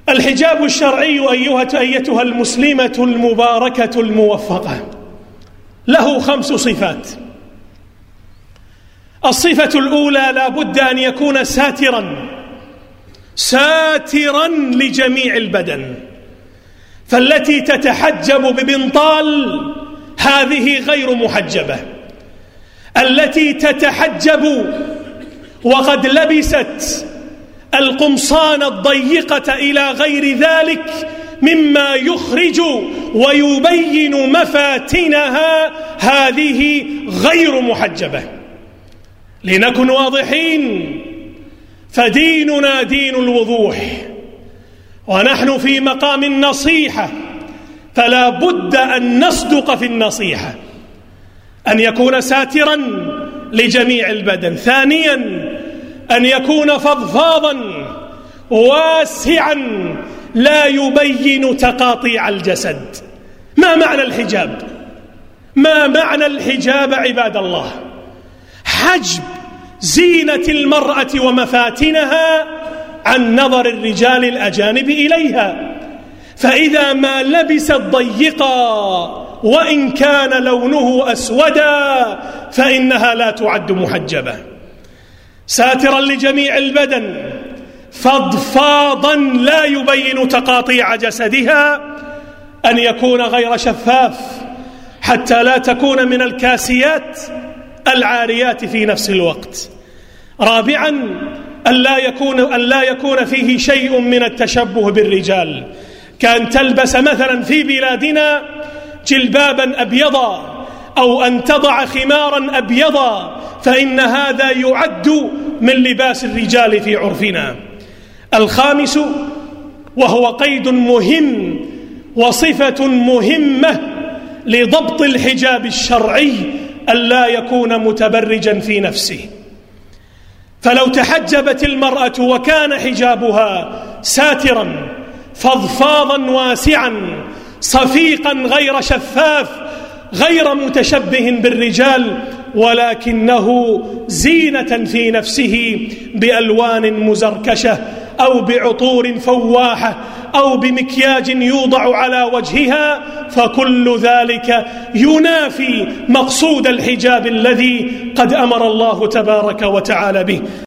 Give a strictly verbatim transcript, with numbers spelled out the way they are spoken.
الحجاب الشرعي أيها أيتها المسلمة المباركة الموفقة له خمس صفات. الصفة الأولى: لا بد أن يكون ساترا ساترا لجميع البدن، فالتي تتحجب ببنطال هذه غير محجبة، التي تتحجب وقد لبست القمصان الضيقة إلى غير ذلك مما يخرج ويبين مفاتنها هذه غير محجبة. لنكن واضحين، فديننا دين الوضوح، ونحن في مقام النصيحة، فلا بد أن نصدق في النصيحة، أن يكون ساترا لجميع البدن. ثانيا: أن يكون فضفاضا واسعا لا يبين تقاطيع الجسد. ما معنى الحجاب؟ ما معنى الحجاب عباد الله؟ حجب زينة المرأة ومفاتنها عن نظر الرجال الأجانب إليها، فإذا ما لبست ضيقا وإن كان لونه أسودا فإنها لا تعد محجبة. ساترا لجميع البدن، فضفاضا لا يبين تقاطيع جسدها، أن يكون غير شفاف حتى لا تكون من الكاسيات العاريات في نفس الوقت. رابعا: أن لا يكون, أن لا يكون فيه شيء من التشبه بالرجال، كأن تلبس مثلا في بلادنا جلبابا أبيضا أو أن تضع خمارا أبيضا، فإن هذا يعد من لباس الرجال في عرفنا. الخامس، وهو قيد مهم وصفة مهمة لضبط الحجاب الشرعي: ألا يكون متبرجا في نفسه. فلو تحجبت المرأة وكان حجابها ساترا فضفاضا واسعا صفيقا غير شفاف غير متشبه بالرجال، ولكنه زينة في نفسه بألوان مزركشة أو بعطور فواحة أو بمكياج يوضع على وجهها، فكل ذلك ينافي مقصود الحجاب الذي قد أمر الله تبارك وتعالى به.